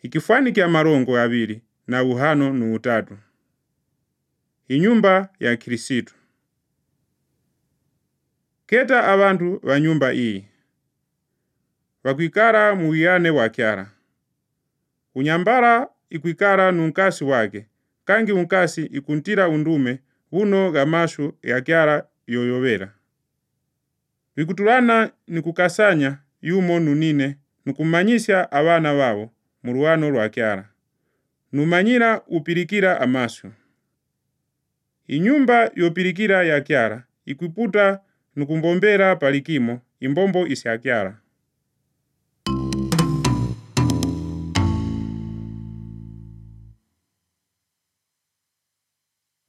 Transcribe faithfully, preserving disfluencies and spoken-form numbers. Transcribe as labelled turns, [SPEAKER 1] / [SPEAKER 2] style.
[SPEAKER 1] ikifanikia marongo abiri na uhano nu utatu. Inyumba ya Kristo. Keta abantu wa nyumba iyi wakwikara muwiyane wakyara. Unyambara ikwikara nunkasi wake, kangi unkasi ikuntira undume uno gamashu ya kyara yoyovera. Vikutulana nikukasanya yumo nunine nukumanyisya abana babo mu ruhano rwa kyara. Numanyira upirikira amashu. Inyumba yopirikira ya kyara ikwiputa nukumbombera palikimo imbombo isya kyara.